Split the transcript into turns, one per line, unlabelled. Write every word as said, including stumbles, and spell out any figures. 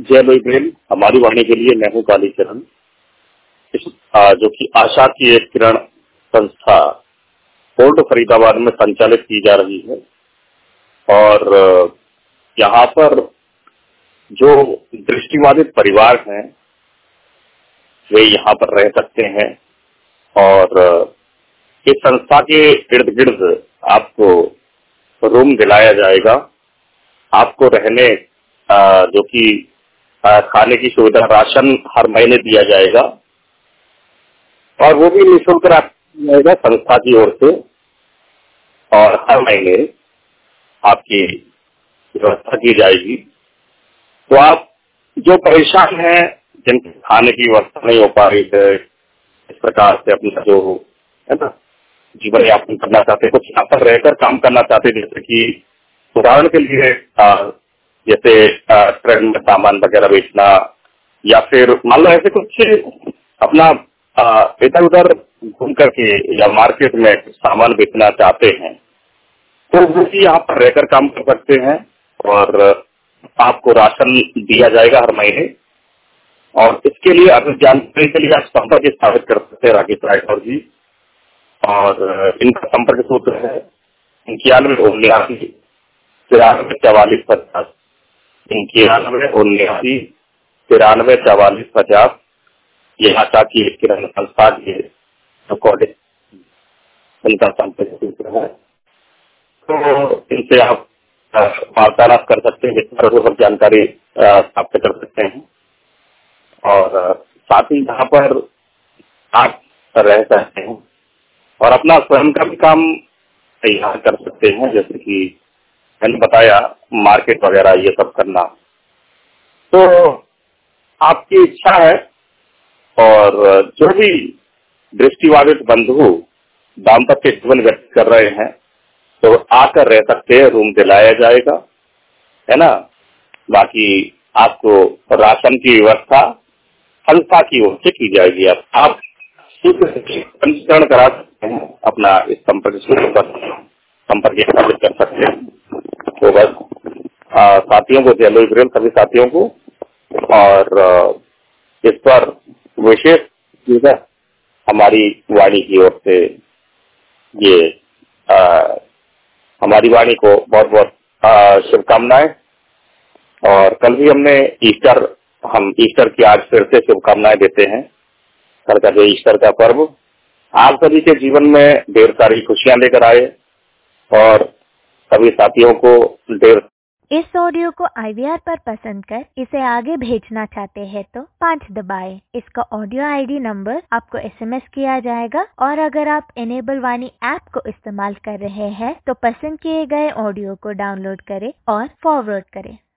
जय लोईब्रेल, हमारी वाणी के लिए मैं हूँ कालीचरण। इस आ, जो कि आशा की एक किरण संस्था कोर्ट फरीदाबाद में संचालित की जा रही है और यहाँ पर जो दृष्टिबाधित परिवार हैं वे यहाँ पर रह सकते हैं और इस संस्था के इर्द गिर्द आपको रूम दिलाया जाएगा। आपको रहने आ, जो कि आ, खाने की सुविधा, राशन हर महीने दिया जाएगा और वो भी निःशुल्क रहेगा संस्था की ओर से। और हर महीने आपकी व्यवस्था की जाएगी। तो आप जो परेशान हैं, जिनके खाने की व्यवस्था नहीं हो पा रही है, इस प्रकार से अपना जो है ना जीवन यापन करना चाहते, कुछ यहाँ पर रहकर काम करना चाहते, जैसे कि उदाहरण के लिए आ, जैसे ट्रेन में सामान वगैरह बेचना या फिर मान लो ऐसे कुछ अपना इधर उधर घूम करके या मार्केट में कुछ सामान बेचना चाहते हैं तो वो भी यहाँ पर रहकर काम कर सकते हैं और आपको राशन दिया जाएगा हर महीने। और इसके लिए अधिक जानकारी के लिए आप संपर्क स्थापित कर सकते हैं राकेश राठौर जी। और इनका संपर्क सूत्र है इक्यानवे उन्यासी तिरानवे चवालीस पचास इक्यानवे उन्यासी तिरानवे चवालीस पचास। ये आशा की किरण संस्था के कॉलेज इनका संपर्क सूत्र है। तो इनसे आप वार्तालाप कर सकते हैं, विस्तार जानकारी प्राप्त कर सकते हैं। और साथ ही यहाँ पर आप रह सकते हैं और अपना स्वयं का भी काम तैयार कर सकते हैं, जैसे कि मैंने बताया मार्केट वगैरह ये सब करना। तो आपकी इच्छा है और जो भी दृष्टिबाधित बंधु दाम्पत्य जीवन व्यतीत कर रहे हैं तो आकर रह सकते हैं, रूम दिलाया जाएगा, है ना। बाकी आपको राशन की व्यवस्था संस्था की ओर से की जाएगी। अब आप पंजीकरण करा सकते हैं, अपना इस संपर्क सूत्र पर संपर्क स्थापित कर सकते हैं। तो बस साथियों को, जय लोईब्रेल सभी साथियों को, और आ, इस पर विशेष चीज है हमारी वाणी की ओर से ये आ, हमारी वाणी को बहुत बहुत शुभकामनाएं। और कल भी हमने ईस्टर, हम ईस्टर की आज फिर से शुभकामनाएं देते हैं। कल का जो ईस्टर का पर्व आप सभी के जीवन में ढेर सारी खुशियां लेकर आए और सभी साथियों को ढेर।
इस ऑडियो को आई वी आर पर पसंद कर इसे आगे भेजना चाहते हैं तो पाँच दबाएं। इसका ऑडियो आई डी नंबर आपको एस एम एस किया जाएगा और अगर आप इनेबल वाणी ऐप को इस्तेमाल कर रहे हैं तो पसंद किए गए ऑडियो को डाउनलोड करें और फॉरवर्ड करें।